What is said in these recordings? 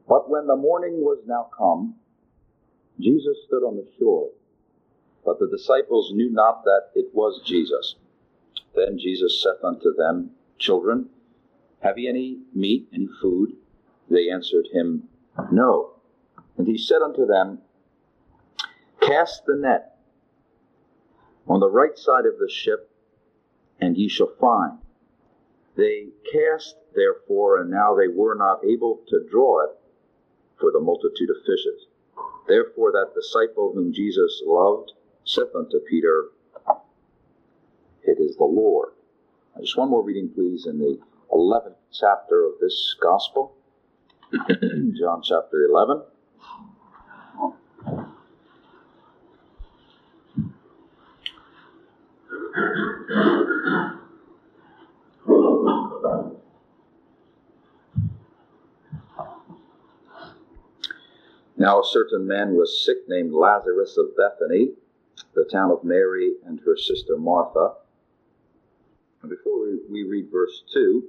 But when the morning was now come, Jesus stood on the shore, but the disciples knew not that it was Jesus. Then Jesus saith unto them, Children, have ye any meat, any food? They answered him, No. And he said unto them, Cast the net on the right side of the ship, and ye shall find. They cast therefore, and now they were not able to draw it for the multitude of fishes. Therefore that disciple whom Jesus loved saith unto Peter, It is the Lord. Now, just one more reading, please, in the 11th chapter of this gospel. John chapter 11. Now a certain man was sick, named Lazarus of Bethany, the town of Mary and her sister Martha. And before we read verse 2,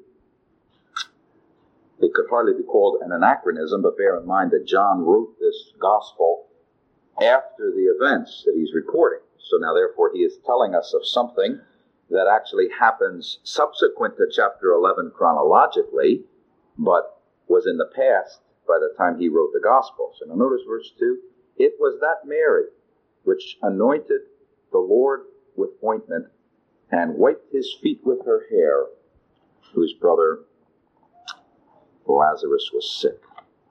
it could hardly be called an anachronism, but bear in mind that John wrote this gospel after the events that he's recording. So now therefore he is telling us of something that actually happens subsequent to chapter 11 chronologically, but was in the past by the time he wrote the gospel. So now notice verse 2, It was that Mary which anointed the Lord with ointment and wiped his feet with her hair, whose brother Lazarus was sick.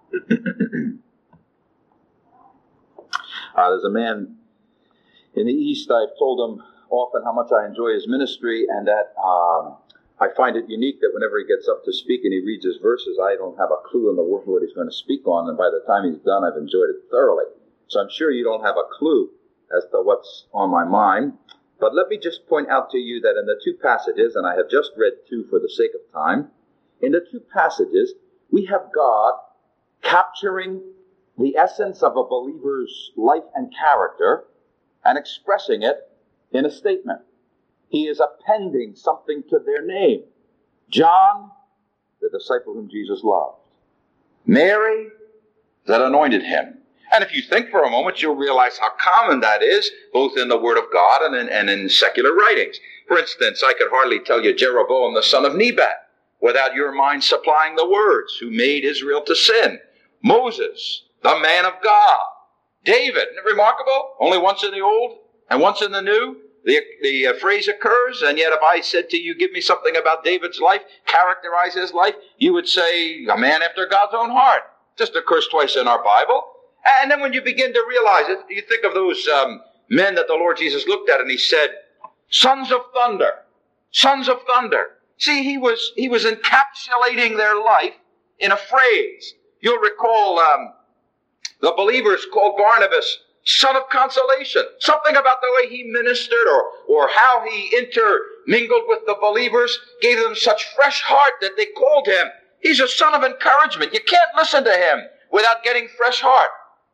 There's a man in the East, I've told him often how much I enjoy his ministry, and that I find it unique that whenever he gets up to speak and he reads his verses, I don't have a clue in the world what he's going to speak on, and by the time he's done, I've enjoyed it thoroughly. So I'm sure you don't have a clue as to what's on my mind. But let me just point out to you that in the two passages, and I have just read two for the sake of time, in the two passages, we have God capturing the essence of a believer's life and character and expressing it in a statement. He is appending something to their name. John, the disciple whom Jesus loved. Mary, that anointed him. And if you think for a moment, you'll realize how common that is, both in the Word of God and in secular writings. For instance, I could hardly tell you Jeroboam, the son of Nebat, without your mind supplying the words, who made Israel to sin. Moses, the man of God. David, isn't it remarkable? Only once in the Old and once in the New. The phrase occurs, and yet if I said to you, give me something about David's life, characterize his life, you would say, a man after God's own heart. Just occurs twice in our Bible. And then when you begin to realize it, you think of those men that the Lord Jesus looked at and he said, sons of thunder, sons of thunder. See, he was encapsulating their life in a phrase. You'll recall the believers called Barnabas son of consolation. Something about the way he ministered or how he intermingled with the believers gave them such fresh heart that they called him. He's a son of encouragement. You can't listen to him without getting fresh heart.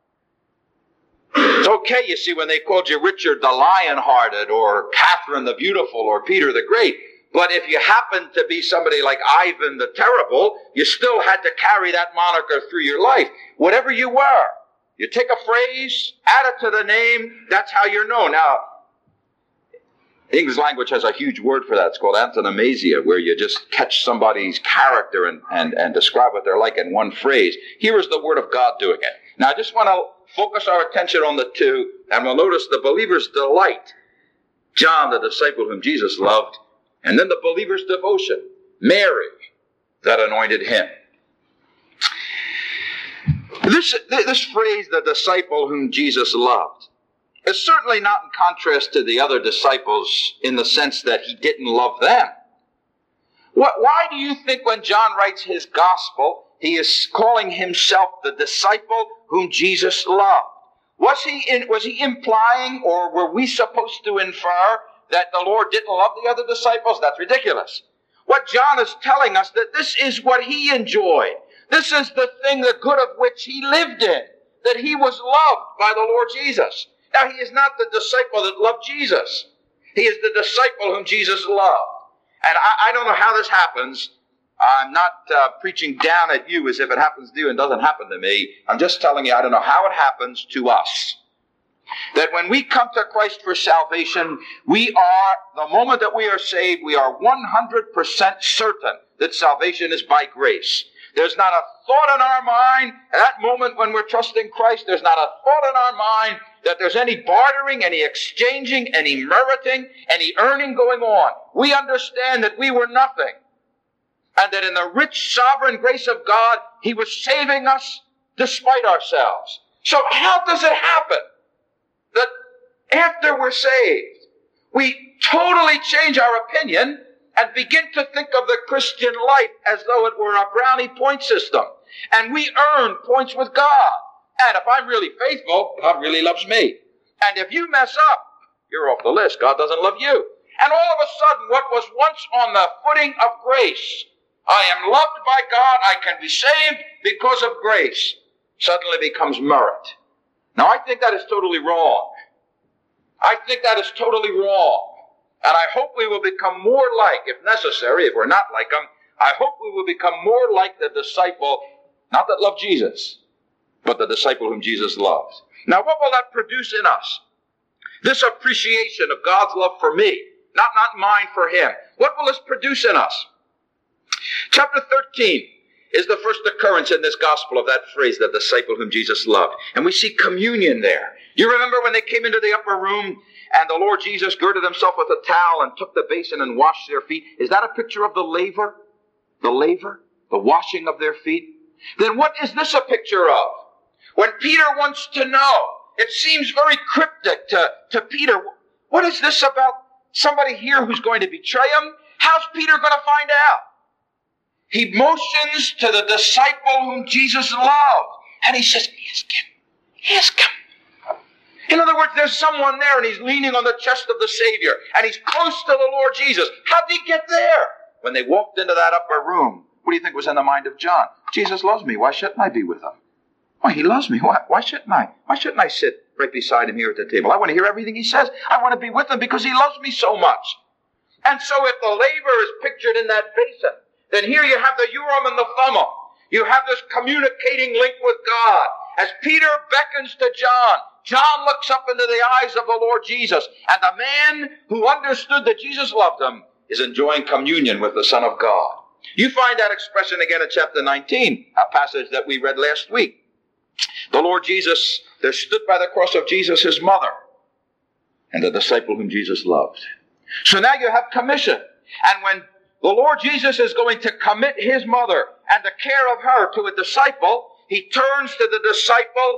It's okay, you see, when they called you Richard the Lion-Hearted or Catherine the Beautiful or Peter the Great. But if you happened to be somebody like Ivan the Terrible, you still had to carry that moniker through your life. Whatever you were, you take a phrase, add it to the name, that's how you're known. Now, English language has a huge word for that. It's called antonomasia, where you just catch somebody's character and describe what they're like in one phrase. Here is the Word of God doing it. Now, I just want to focus our attention on the two, and we'll notice the believer's delight. John, the disciple whom Jesus loved, and then the believer's devotion. Mary, that anointed him. This phrase, the disciple whom Jesus loved, is certainly not in contrast to the other disciples in the sense that he didn't love them. Why do you think when John writes his gospel, he is calling himself the disciple whom Jesus loved? Was he implying, or were we supposed to infer that the Lord didn't love the other disciples? That's ridiculous. What John is telling us, that this is what he enjoyed. This is the thing, the good of which he lived in, that he was loved by the Lord Jesus. Now, he is not the disciple that loved Jesus. He is the disciple whom Jesus loved. And I don't know how this happens, I'm not preaching down at you as if it happens to you and doesn't happen to me. I'm just telling you, I don't know how it happens to us. That when we come to Christ for salvation, the moment that we are saved, we are 100% certain that salvation is by grace. There's not a thought in our mind at that moment when we're trusting Christ. There's not a thought in our mind that there's any bartering, any exchanging, any meriting, any earning going on. We understand that we were nothing. And that in the rich sovereign grace of God, He was saving us despite ourselves. So how does it happen that after we're saved, we totally change our opinion and begin to think of the Christian life as though it were a brownie point system? And we earn points with God. And if I'm really faithful, God really loves me. And if you mess up, you're off the list. God doesn't love you. And all of a sudden, what was once on the footing of grace, I am loved by God, I can be saved because of grace, suddenly becomes merit. Now, I think that is totally wrong. I think that is totally wrong. And I hope we will become more like, if necessary, if we're not like them, I hope we will become more like the disciple, not that loved Jesus, but the disciple whom Jesus loves. Now, what will that produce in us? This appreciation of God's love for me, not mine for Him. What will this produce in us? Chapter 13 is the first occurrence in this gospel of that phrase, the disciple whom Jesus loved. And we see communion there. You remember when they came into the upper room and the Lord Jesus girded Himself with a towel and took the basin and washed their feet? Is that a picture of the laver? The laver? The washing of their feet? Then what is this a picture of? When Peter wants to know, it seems very cryptic to Peter. What is this about somebody here who's going to betray Him? How's Peter going to find out? He motions to the disciple whom Jesus loved. And he says, ask him. Ask him. In other words, there's someone there and he's leaning on the chest of the Savior. And he's close to the Lord Jesus. How did he get there? When they walked into that upper room, what do you think was in the mind of John? Jesus loves me. Why shouldn't I be with Him? Why, He loves me. Why shouldn't I? Why shouldn't I sit right beside Him here at the table? I want to hear everything He says. I want to be with Him because He loves me so much. And so if the laver is pictured in that basin, then here you have the Urim and the Thummim. You have this communicating link with God. As Peter beckons to John, John looks up into the eyes of the Lord Jesus. And the man who understood that Jesus loved him is enjoying communion with the Son of God. You find that expression again in chapter 19, a passage that we read last week. The Lord Jesus, there stood by the cross of Jesus His mother and the disciple whom Jesus loved. So now you have commission. And when the Lord Jesus is going to commit His mother and the care of her to a disciple, He turns to the disciple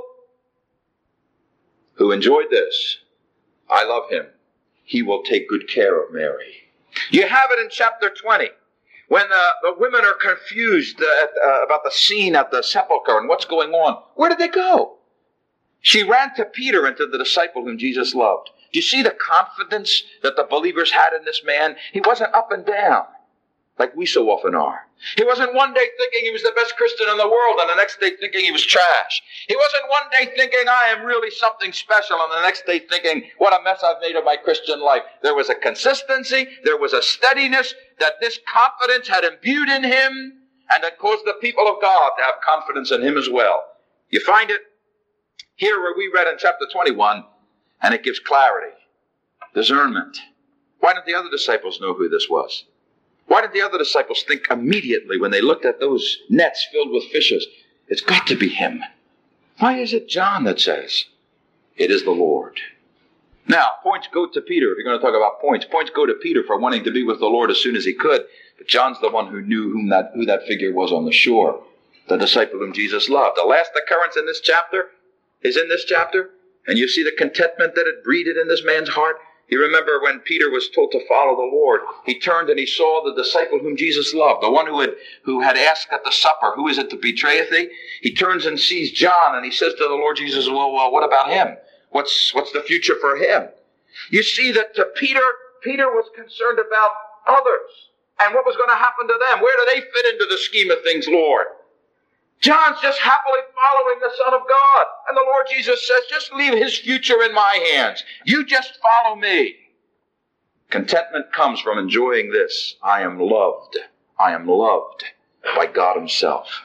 who enjoyed this. I love him. He will take good care of Mary. You have it in chapter 20 when the women are confused about the scene at the sepulchre and what's going on. Where did they go? She ran to Peter and to the disciple whom Jesus loved. Do you see the confidence that the believers had in this man? He wasn't up and down like we so often are. He wasn't one day thinking he was the best Christian in the world and the next day thinking he was trash. He wasn't one day thinking I am really something special and the next day thinking what a mess I've made of my Christian life. There was a consistency, there was a steadiness that this confidence had imbued in him and that caused the people of God to have confidence in him as well. You find it here where we read in chapter 21 and it gives clarity, discernment. Why didn't the other disciples know who this was? Why did the other disciples think immediately when they looked at those nets filled with fishes, it's got to be him? Why is it John that says, it is the Lord? Now, points go to Peter. If you're going to talk about points go to Peter for wanting to be with the Lord as soon as he could. But John's the one who knew who that figure was on the shore, the disciple whom Jesus loved. The last occurrence in this chapter is in this chapter, and you see the contentment that it breathed in this man's heart. You remember when Peter was told to follow the Lord, he turned and he saw the disciple whom Jesus loved, the one who had asked at the supper, who is it that betrayeth thee? He turns and sees John and he says to the Lord Jesus, well, what about him? What's the future for him? You see that to Peter was concerned about others and what was going to happen to them. Where do they fit into the scheme of things, Lord? John's just happily following the Son of God. And the Lord Jesus says, just leave his future in my hands. You just follow me. Contentment comes from enjoying this. I am loved I am loved by God himself.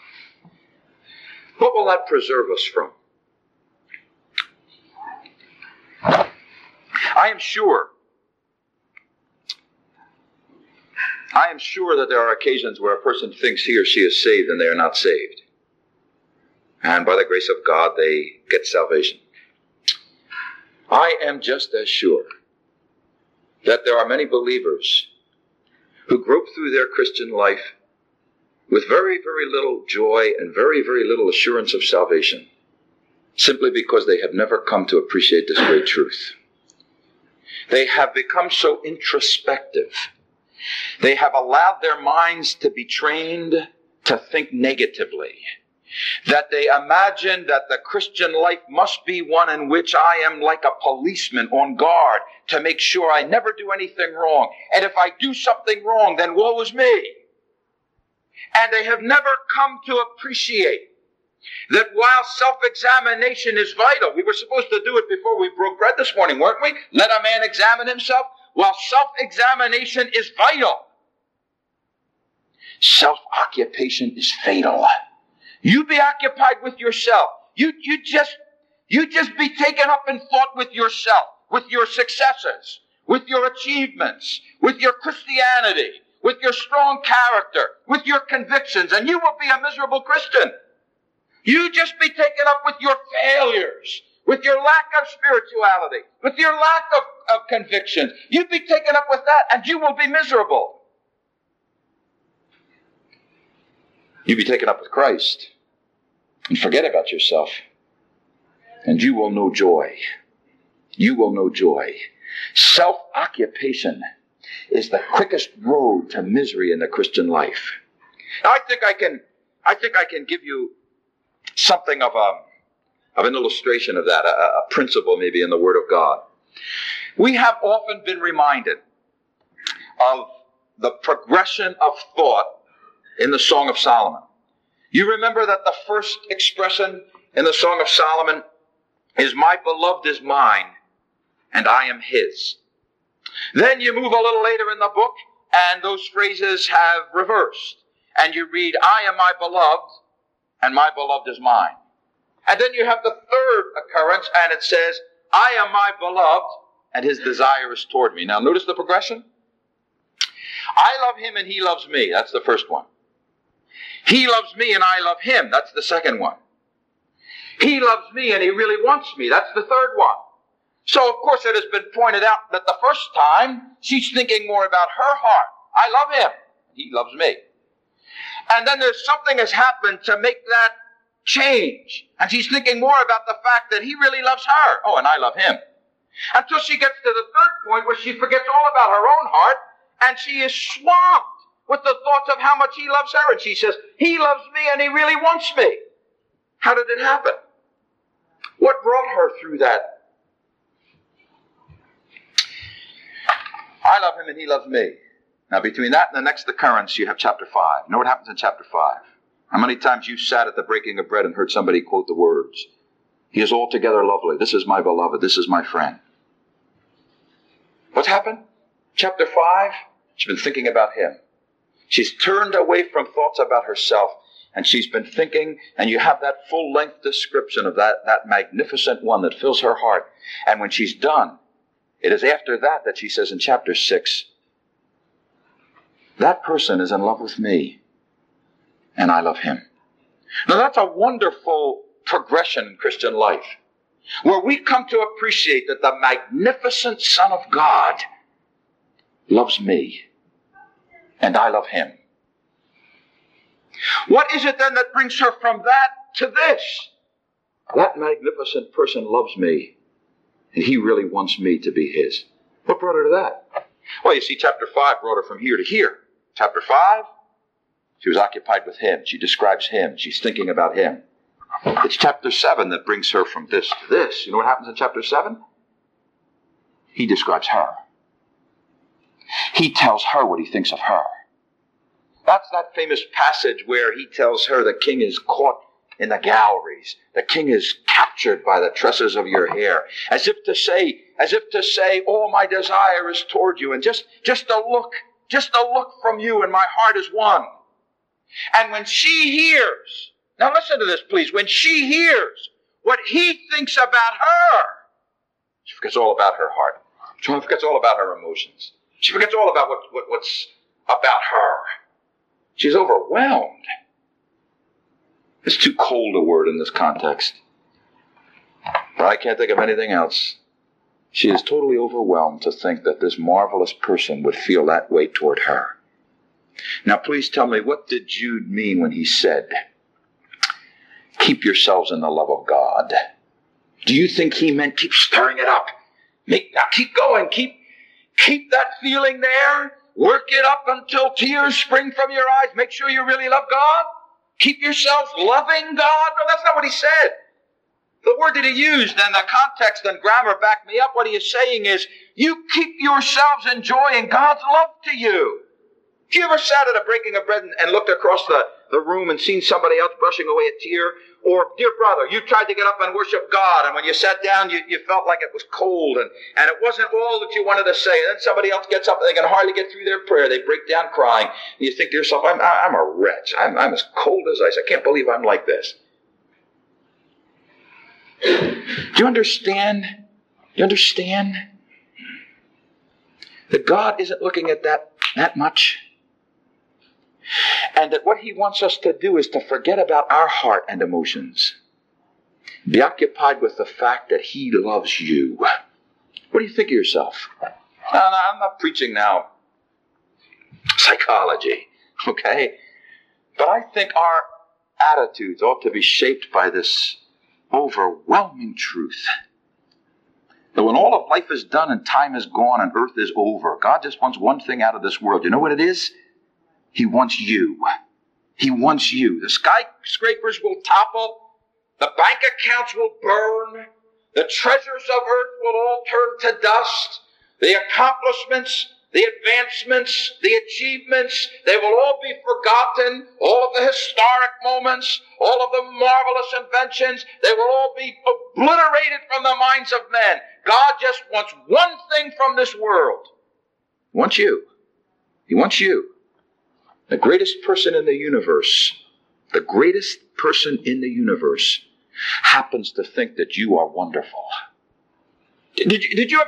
What will that preserve us from? I am sure that there are occasions where a person thinks he or she is saved and they are not saved. And by the grace of God, they get salvation. I am just as sure that there are many believers who grope through their Christian life with very, very little joy and very, very little assurance of salvation, simply because they have never come to appreciate this great truth. They have become so introspective. They have allowed their minds to be trained to think negatively, that they imagine that the Christian life must be one in which I am like a policeman on guard to make sure I never do anything wrong. And if I do something wrong, then woe is me. And they have never come to appreciate that while self-examination is vital, we were supposed to do it before we broke bread this morning, weren't we? Let a man examine himself. While self-examination is vital, self-occupation is fatal. You be occupied with yourself. You just be taken up in thought with yourself, with your successes, with your achievements, with your Christianity, with your strong character, with your convictions, and you will be a miserable Christian. You just be taken up with your failures, with your lack of spirituality, with your lack of convictions. You be taken up with that, and you will be miserable. You be taken up with Christ and forget about yourself, and you will know joy. You will know joy. Self-occupation is the quickest road to misery in the Christian life. Now, I think I can give you something of an illustration of that, a principle maybe in the Word of God. We have often been reminded of the progression of thought in the Song of Solomon. You remember that the first expression in the Song of Solomon is, "My beloved is mine, and I am his." Then you move a little later in the book, and those phrases have reversed. And you read, "I am my beloved, and my beloved is mine." And then you have the third occurrence, and it says, "I am my beloved, and his desire is toward me." Now notice the progression. I love him, and he loves me. That's the first one. He loves me, and I love him. That's the second one. He loves me, and he really wants me. That's the third one. So, of course, it has been pointed out that the first time, she's thinking more about her heart. I love him. He loves me. And then there's something has happened to make that change. And she's thinking more about the fact that he really loves her. Oh, and I love him. Until she gets to the third point where she forgets all about her own heart, and she is swamped with the thoughts of how much he loves her. And she says, he loves me and he really wants me. How did it happen? What brought her through that? I love him and he loves me. Now, between that and the next occurrence, you have chapter 5. You know what happens in chapter 5? How many times you sat at the breaking of bread and heard somebody quote the words, "He is altogether lovely. This is my beloved. This is my friend." What's happened? Chapter 5, she's been thinking about him. She's turned away from thoughts about herself, and she's been thinking, and you have that full-length description of that magnificent one that fills her heart. And when she's done, it is after that she says in chapter 6, that person is in love with me, and I love him. Now that's a wonderful progression in Christian life, where we come to appreciate that the magnificent Son of God loves me, and I love him. What is it then that brings her from that to this? That magnificent person loves me, and he really wants me to be his. What brought her to that? Well, you see, chapter 5 brought her from here to here. Chapter 5, she was occupied with him. She describes him. She's thinking about him. It's chapter 7 that brings her from this to this. You know what happens in chapter 7? He describes her. He tells her what he thinks of her. That's that famous passage where he tells her the king is caught in the galleries. The king is captured by the tresses of your hair. As if to say, all my desire is toward you. And just a look just a look from you and my heart is won. And when she hears, now listen to this please, when she hears what he thinks about her, she forgets all about her heart. She forgets all about her emotions. She forgets all about what's about her. She's overwhelmed. It's too cold a word in this context. But I can't think of anything else. She is totally overwhelmed to think that this marvelous person would feel that way toward her. Now please tell me, what did Jude mean when he said, keep yourselves in the love of God? Do you think he meant keep stirring it up? Now keep going, keep that feeling there. Work it up until tears spring from your eyes. Make sure you really love God. Keep yourselves loving God. No, that's not what he said. The word that he used and the context and grammar back me up. What he is saying is, you keep yourselves enjoying God's love to you. Have you ever sat at a breaking of bread and looked across the room and seen somebody else brushing away a tear? Or, dear brother, you tried to get up and worship God, and when you sat down, you felt like it was cold, and it wasn't all that you wanted to say. And then somebody else gets up, and they can hardly get through their prayer. They break down crying. And you think to yourself, I'm a wretch. I'm as cold as ice. I can't believe I'm like this. Do you understand? You understand? That God isn't looking at that much. And that what he wants us to do is to forget about our heart and emotions. Be occupied with the fact that he loves you. What do you think of yourself? No, I'm not preaching now psychology, okay? But I think our attitudes ought to be shaped by this overwhelming truth. That when all of life is done and time is gone and earth is over, God just wants one thing out of this world. You know what it is? He wants you. He wants you. The skyscrapers will topple. The bank accounts will burn. The treasures of earth will all turn to dust. The accomplishments, the advancements, the achievements, they will all be forgotten. All of the historic moments, all of the marvelous inventions, they will all be obliterated from the minds of men. God just wants one thing from this world. He wants you. He wants you. The greatest person in the universe happens to think that you are wonderful. Did you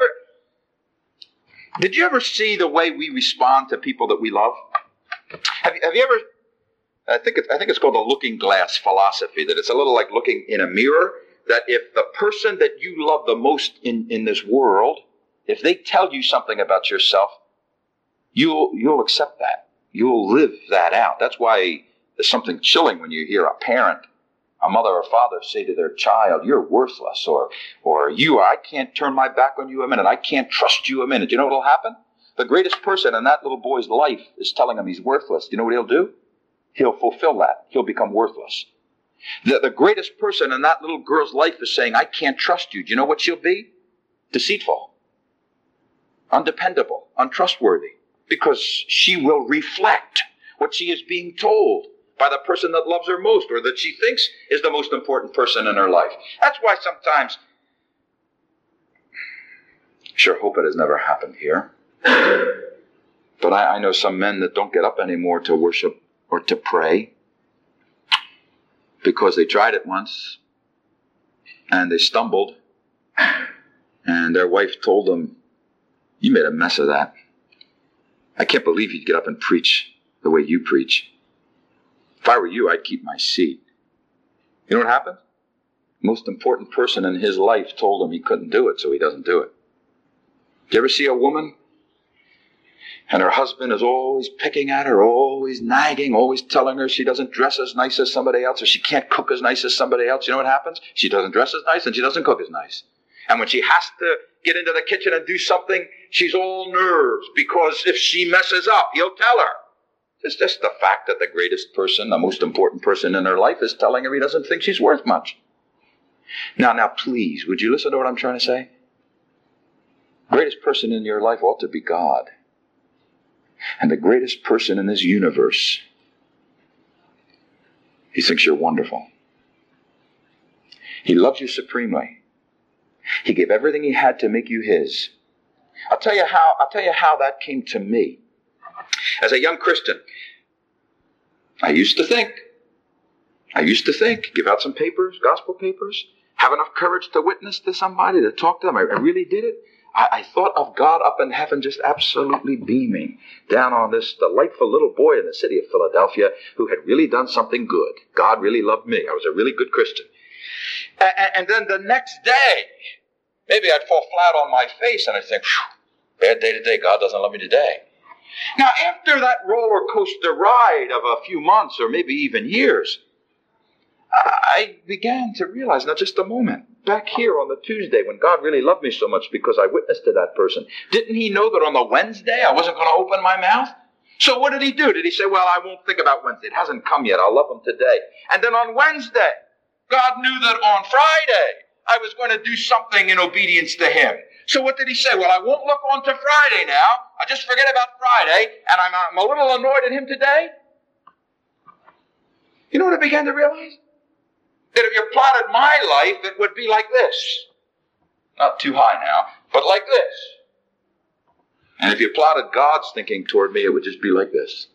ever see the way we respond to people that we love? Have you ever? I think it's called the looking glass philosophy. That it's a little like looking in a mirror. That if the person that you love the most in this world, if they tell you something about yourself, you'll accept that. You'll live that out. That's why there's something chilling when you hear a parent, a mother or father say to their child, you're worthless, or I can't turn my back on you a minute. I can't trust you a minute. You know what will happen? The greatest person in that little boy's life is telling him he's worthless. Do you know what he'll do? He'll fulfill that. He'll become worthless. The greatest person in that little girl's life is saying, I can't trust you. Do you know what she'll be? Deceitful, undependable, untrustworthy. Because she will reflect what she is being told by the person that loves her most, or that she thinks is the most important person in her life. That's why sometimes, sure hope it has never happened here, but I know some men that don't get up anymore to worship or to pray because they tried it once and they stumbled and their wife told them, you made a mess of that. I can't believe you'd get up and preach the way you preach. If I were you, I'd keep my seat. You know what happened? The most important person in his life told him he couldn't do it, so he doesn't do it. Do you ever see a woman and her husband is always picking at her, always nagging, always telling her she doesn't dress as nice as somebody else, or she can't cook as nice as somebody else? You know what happens? She doesn't dress as nice and she doesn't cook as nice. And when she has to get into the kitchen and do something, she's all nerves, because if she messes up, he'll tell her. It's just the fact that the greatest person, the most important person in her life, is telling her he doesn't think she's worth much. Now, please, would you listen to what I'm trying to say? The greatest person in your life ought to be God. And the greatest person in this universe, he thinks you're wonderful. He loves you supremely. He gave everything he had to make you his. I'll tell you how that came to me. As a young Christian, I used to think, give out some papers, gospel papers, have enough courage to witness to somebody, to talk to them. I really did it. I thought of God up in heaven just absolutely beaming down on this delightful little boy in the city of Philadelphia who had really done something good. God really loved me. I was a really good Christian. And then the next day, maybe I'd fall flat on my face and I'd think, bad day today. God doesn't love me today. Now, after that roller coaster ride of a few months or maybe even years, I began to realize, now just a moment, back here on the Tuesday when God really loved me so much because I witnessed to that person, didn't he know that on the Wednesday I wasn't going to open my mouth? So what did he do? Did he say, well, I won't think about Wednesday. It hasn't come yet. I'll love him today. And then on Wednesday, God knew that on Friday I was going to do something in obedience to him. So what did he say? Well, I won't look on to Friday now. I'll just forget about Friday, and I'm a little annoyed at him today. You know what I began to realize? That if you plotted my life, it would be like this. Not too high now, but like this. And if you plotted God's thinking toward me, it would just be like this.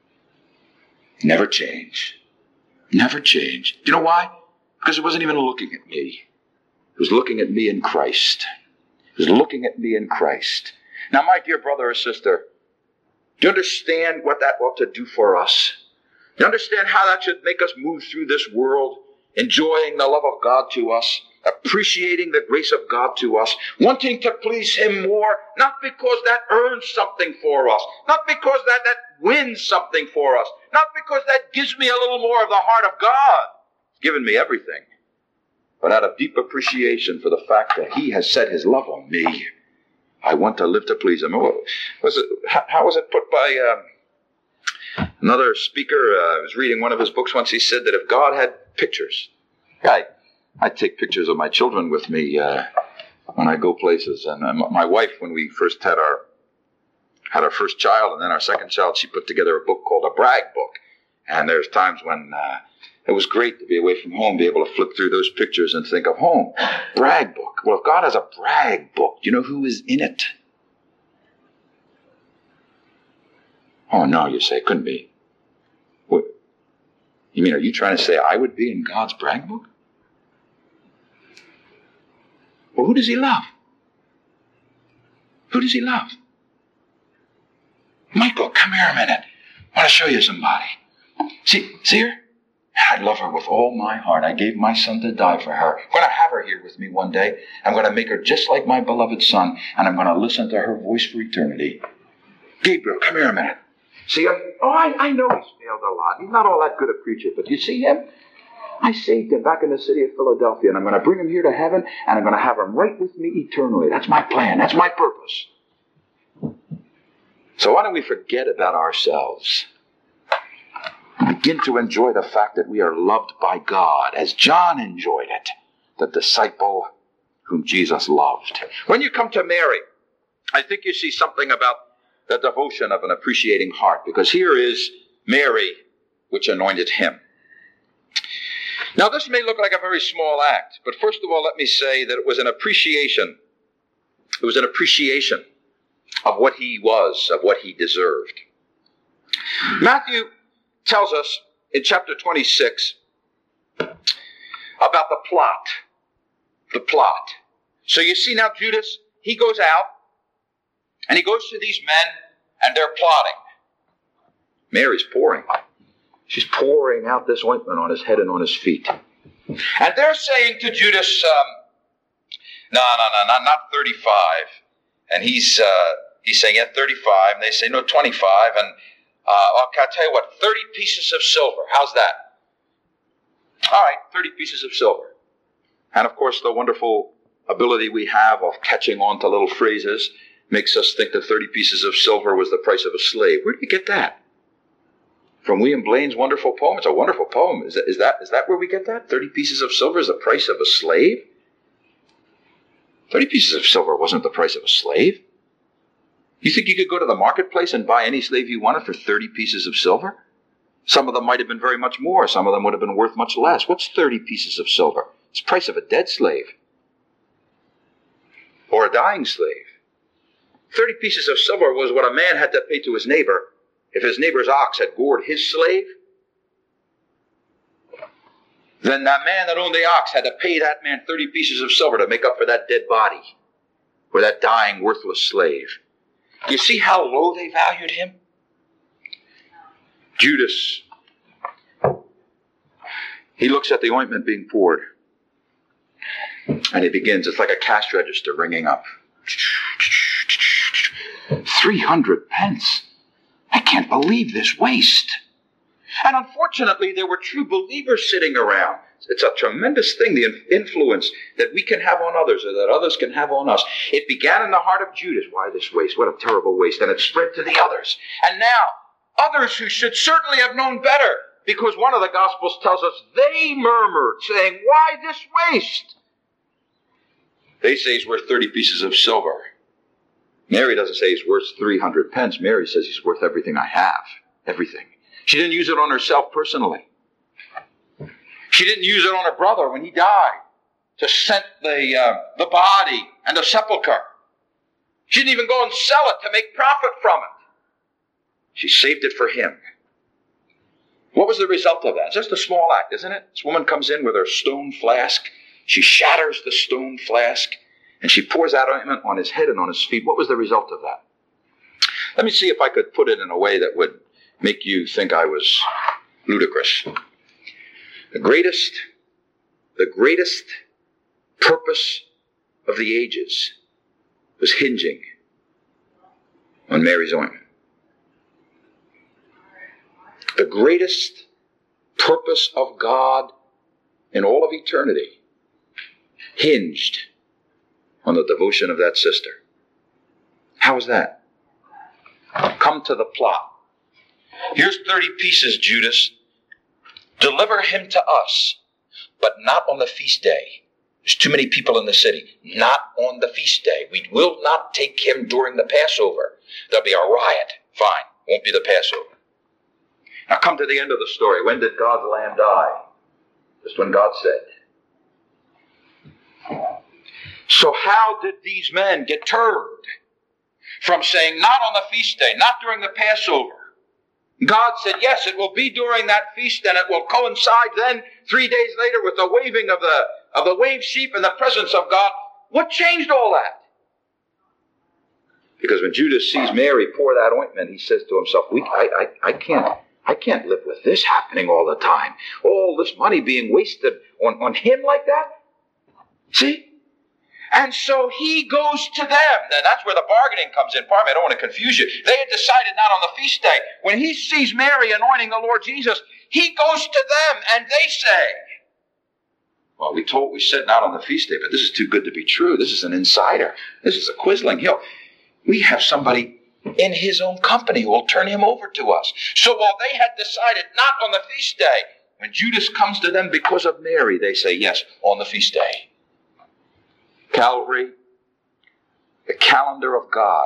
Never change. Never change. Do you know why? Because it wasn't even looking at me. It was looking at me in Christ. It was looking at me in Christ. Now, my dear brother or sister, do you understand what that ought to do for us? Do you understand how that should make us move through this world, enjoying the love of God to us, appreciating the grace of God to us, wanting to please him more, not because that earns something for us, not because that wins something for us, not because that gives me a little more of the heart of God. He's given me everything. But out of deep appreciation for the fact that he has set his love on me, I want to live to please him. How was it put by another speaker? I was reading one of his books once. He said that if God had pictures, I take pictures of my children with me when I go places. And my wife, when we first had our first child and then our second child, she put together a book called a brag book. And there's times when it was great to be away from home, be able to flip through those pictures and think of home. Brag book. Well, if God has a brag book, do you know who is in it? Oh, no, you say, it couldn't be. What? You mean, are you trying to say I would be in God's brag book? Well, who does he love? Who does he love? Michael, come here a minute. I want to show you somebody. See her? I love her with all my heart. I gave my son to die for her. I'm going to have her here with me one day. I'm going to make her just like my beloved son, and I'm going to listen to her voice for eternity. Gabriel, come here a minute. See him? Oh, I know he's failed a lot. He's not all that good a preacher, but you see him? I saved him back in the city of Philadelphia, and I'm going to bring him here to heaven, and I'm going to have him right with me eternally. That's my plan. That's my purpose. So why don't we forget about ourselves? Begin to enjoy the fact that we are loved by God, as John enjoyed it, the disciple whom Jesus loved. When you come to Mary, I think you see something about the devotion of an appreciating heart, because here is Mary, which anointed him. Now, this may look like a very small act, but first of all, let me say that it was an appreciation. It was an appreciation of what he was, of what he deserved. Matthew tells us in chapter 26 about the plot. The plot. So you see now Judas, he goes out and he goes to these men and they're plotting. Mary's pouring. She's pouring out this ointment on his head and on his feet. And they're saying to Judas, no, not 35. And he's saying, yeah, 35. And they say, no, 25. And I'll tell you what, 30 pieces of silver. How's that? All right, 30 pieces of silver. And of course, the wonderful ability we have of catching on to little phrases makes us think that 30 pieces of silver was the price of a slave. Where did you get that? From William Blaine's wonderful poem. It's a wonderful poem. Is that where we get that? 30 pieces of silver is the price of a slave? 30 pieces of silver wasn't the price of a slave. You think you could go to the marketplace and buy any slave you wanted for 30 pieces of silver? Some of them might have been very much more. Some of them would have been worth much less. What's 30 pieces of silver? It's the price of a dead slave. Or a dying slave. 30 pieces of silver was what a man had to pay to his neighbor if his neighbor's ox had gored his slave, then that man that owned the ox had to pay that man 30 pieces of silver to make up for that dead body or that dying, worthless slave. Do you see how low they valued him? Judas, he looks at the ointment being poured, and it begins, it's like a cash register ringing up. 300 pence. I can't believe this waste. And unfortunately, there were true believers sitting around. It's a tremendous thing, the influence that we can have on others or that others can have on us. It began in the heart of Judas. Why this waste? What a terrible waste. And it spread to the others. And now, others who should certainly have known better, because one of the Gospels tells us they murmured, saying, why this waste? They say he's worth 30 pieces of silver. Mary doesn't say he's worth 300 pence. Mary says he's worth everything I have. Everything. She didn't use it on herself personally. She didn't use it on her brother when he died to scent the body and the sepulcher. She didn't even go and sell it to make profit from it. She saved it for him. What was the result of that? It's just a small act, isn't it? This woman comes in with her stone flask. She shatters the stone flask, and she pours that ointment on his head and on his feet. What was the result of that? Let me see if I could put it in a way that would make you think I was ludicrous. The greatest purpose of the ages was hinging on Mary's ointment. The greatest purpose of God in all of eternity hinged on the devotion of that sister. How is that? Come to the plot. Here's 30 pieces, Judas. Deliver him to us, but not on the feast day. There's too many people in the city. Not on the feast day. We will not take him during the Passover. There'll be a riot. Fine. Won't be the Passover. Now come to the end of the story. When did God's lamb die? Just when God said. So how did these men get turned from saying not on the feast day, not during the Passover? God said, yes, it will be during that feast, and it will coincide then 3 days later with the waving of the waved sheep in the presence of God. What changed all that? Because when Judas sees Mary pour that ointment, he says to himself, I can't live with this happening all the time. All this money being wasted on him like that. See? And so he goes to them. Now that's where the bargaining comes in. Pardon me, I don't want to confuse you. They had decided not on the feast day. When he sees Mary anointing the Lord Jesus, he goes to them and they say, well, we said not on the feast day, but this is too good to be true. This is an insider. This is a Quisling. We have somebody in his own company who will turn him over to us. So while they had decided not on the feast day, when Judas comes to them because of Mary, they say, yes, on the feast day. Calvary, the calendar of God,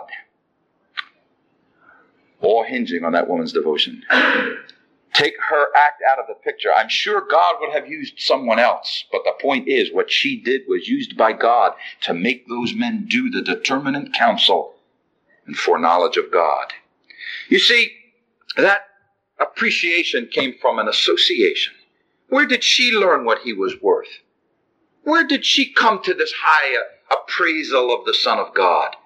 all hinging on that woman's devotion. Take her act out of the picture. I'm sure God would have used someone else, but the point is what she did was used by God to make those men do the determinate counsel and foreknowledge of God. You see, that appreciation came from an association. Where did she learn what he was worth? Where did she come to this high appraisal of the Son of God?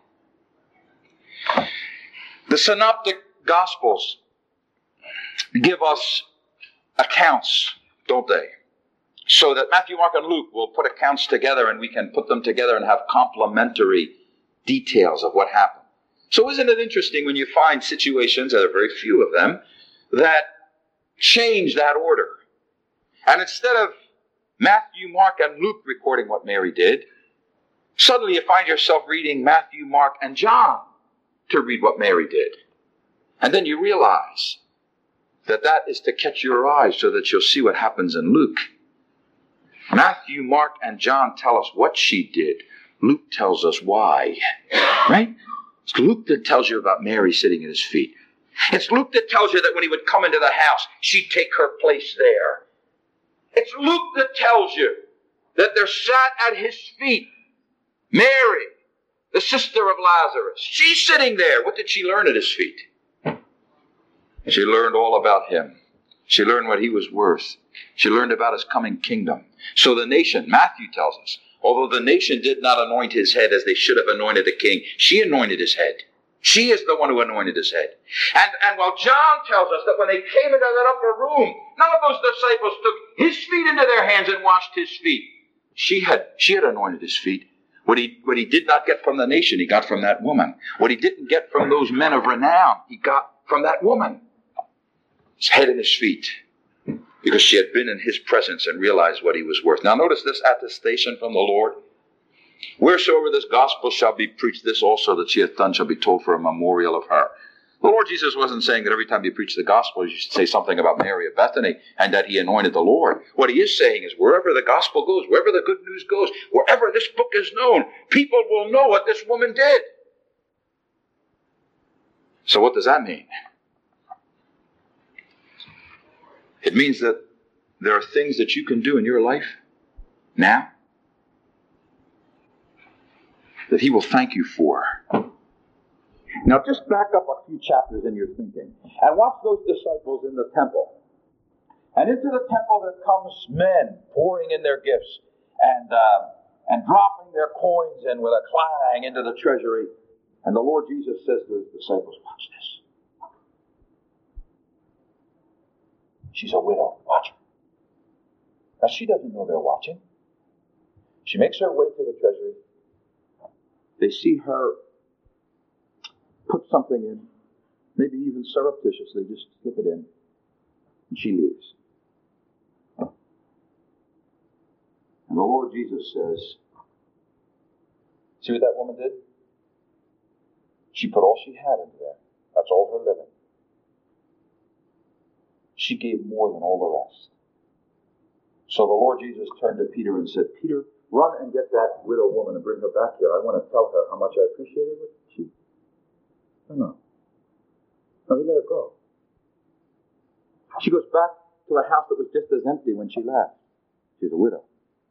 The Synoptic Gospels give us accounts, don't they? So that Matthew, Mark, and Luke will put accounts together and we can put them together and have complementary details of what happened. So isn't it interesting when you find situations, there are very few of them, that change that order? And instead of Matthew, Mark, and Luke recording what Mary did, suddenly you find yourself reading Matthew, Mark, and John to read what Mary did. And then you realize that that is to catch your eyes so that you'll see what happens in Luke. Matthew, Mark, and John tell us what she did. Luke tells us why. Right? It's Luke that tells you about Mary sitting at his feet. It's Luke that tells you that when he would come into the house, she'd take her place there. It's Luke that tells you that there sat at his feet Mary, the sister of Lazarus. She's sitting there. What did she learn at his feet? She learned all about him. She learned what he was worth. She learned about his coming kingdom. So the nation, Matthew tells us, although the nation did not anoint his head as they should have anointed a king, she anointed his head. She is the one who anointed his head. And while John tells us that when they came into that upper room, none of those disciples took his feet into their hands and washed his feet. She had anointed his feet. What he did not get from the nation, he got from that woman. What he didn't get from those men of renown, he got from that woman. His head and his feet. Because she had been in his presence and realized what he was worth. Now notice this attestation from the Lord. Wheresoever this gospel shall be preached, this also that she hath done shall be told for a memorial of her. The Lord Jesus wasn't saying that every time you preach the gospel, you should say something about Mary of Bethany and that he anointed the Lord. What he is saying is wherever the gospel goes, wherever the good news goes, wherever this book is known, people will know what this woman did. So what does that mean? It means that there are things that you can do in your life now that he will thank you for. Now just back up a few chapters in your thinking and watch those disciples in the temple. And into the temple there comes men pouring in their gifts and dropping their coins in with a clang into the treasury. And the Lord Jesus says to his disciples, watch this. She's a widow. Watch her. Now she doesn't know they're watching. She makes her way to the treasury. They see her put something in, maybe even surreptitiously, just slip it in, and she leaves. And the Lord Jesus says, see what that woman did? She put all she had into there. That's all her living. She gave more than all the rest. So the Lord Jesus turned to Peter and said, Peter, run and get that widow woman and bring her back here. I want to tell her how much I appreciated it. No, he let her go. She goes back to a house that was just as empty when she left. She's a widow.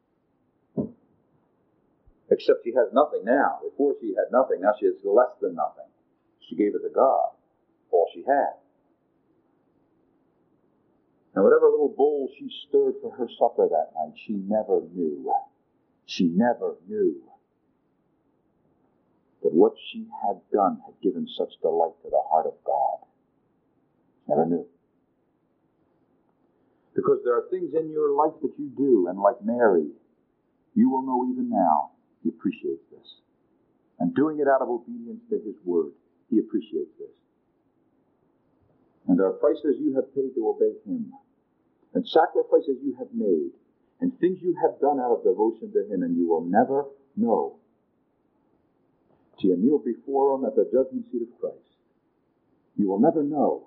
Except she has nothing now. Before she had nothing, now she has less than nothing. She gave it to God, all she had. And whatever little bowl she stirred for her supper that night, she never knew that what she had done had given such delight to the heart of God. Never knew. Because there are things in your life that you do, and like Mary, you will know even now, he appreciates this. And doing it out of obedience to his word, he appreciates this. And there are prices you have paid to obey him, and sacrifices you have made, and things you have done out of devotion to him, and you will never know. Till you kneel before him at the judgment seat of Christ, you will never know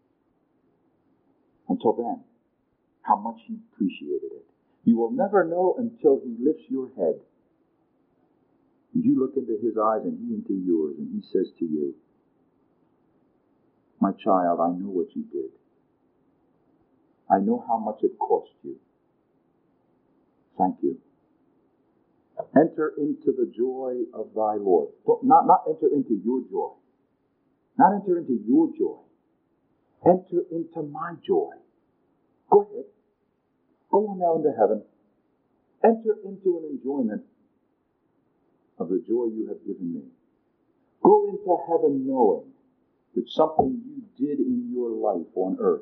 until then how much he appreciated it. You will never know until he lifts your head and you look into his eyes and he into yours, and he says to you, my child, I know what you did. I know how much it cost you. Thank you. Enter into the joy of thy Lord. Not enter into your joy. Not enter into your joy. Enter into my joy. Go ahead. Go on now into heaven. Enter into an enjoyment of the joy you have given me. Go into heaven knowing that something you did in your life on earth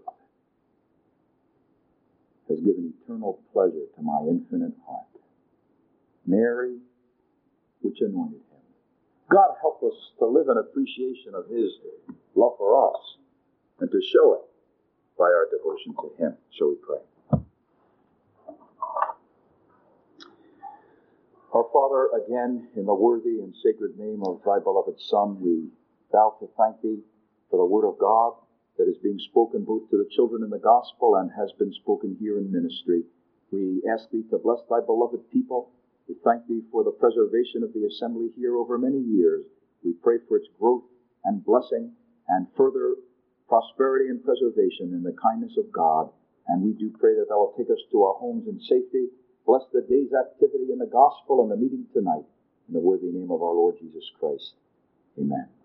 has given eternal pleasure to my infinite heart. Mary, which anointed him. God help us to live in appreciation of his love for us and to show it by our devotion to him. Shall we pray? Our Father, again, in the worthy and sacred name of thy beloved Son, we vow to thank thee for the word of God that is being spoken both to the children in the gospel and has been spoken here in ministry. We ask thee to bless thy beloved people. We thank thee for the preservation of the assembly here over many years. We pray for its growth and blessing and further prosperity and preservation in the kindness of God. And we do pray that thou wilt take us to our homes in safety. Bless the day's activity in the gospel and the meeting tonight. In the worthy name of our Lord Jesus Christ. Amen.